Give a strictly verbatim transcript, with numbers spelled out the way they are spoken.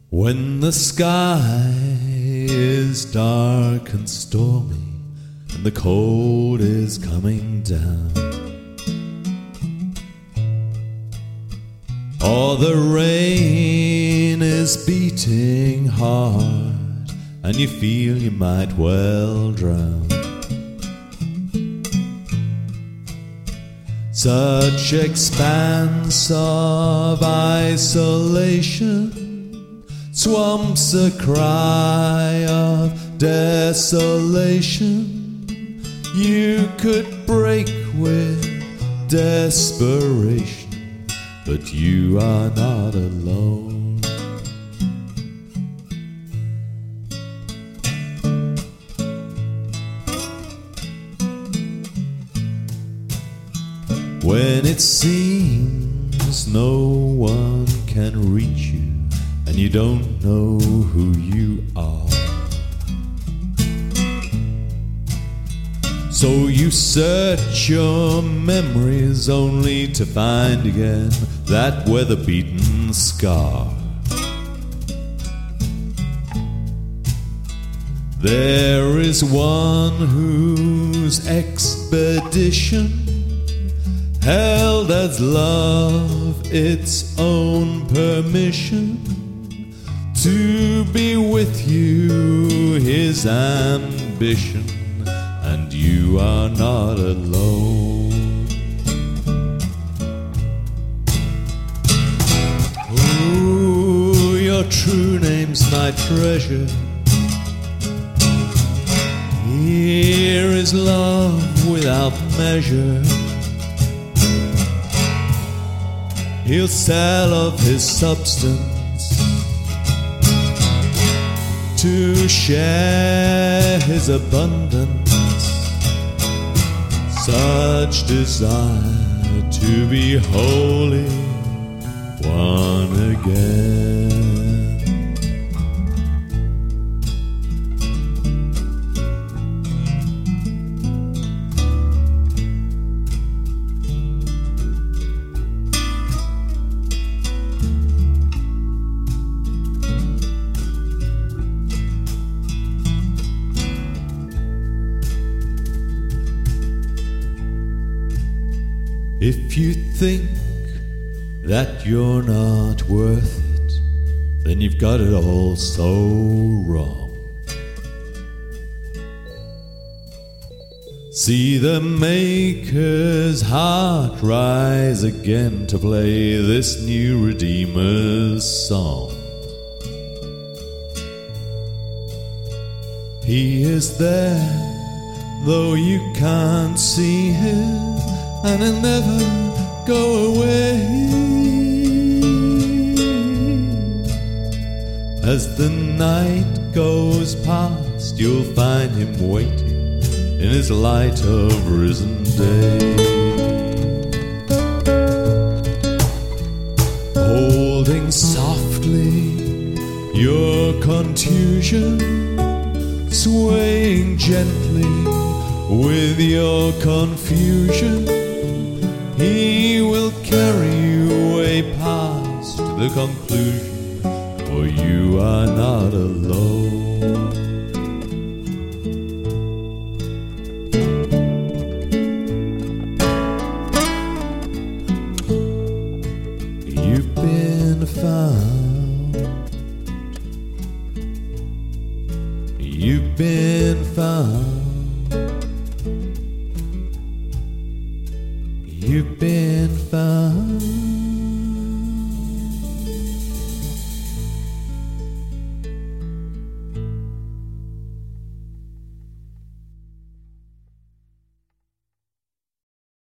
When the sky is dark and stormy and the cold is coming down, or the rain is beating hard and you feel you might well drown, such expanse of isolation swamps a cry of desolation. You could break with desperation, but you are not alone. When it seems no one can reach you and you don't know who you are, so you search your memories only to find again that weather-beaten scar. There is one whose expedition held as love its own permission to be with you, his ambition, and you are not alone. Oh, your true name's my treasure. Here is love without measure. He'll sell of his substance to share his abundance. Such desire to be wholly one again. If you think that you're not worth it, then you've got it all so wrong. See the Maker's heart rise again to play this new Redeemer's song. He is there, though you can't see him, and he'll never go away. As the night goes past, you'll find him waiting in his light of risen day, holding softly your contusion, swaying gently with your confusion. He will carry you way past the conclusion, for you are not alone. You've been found. You've been found. You've been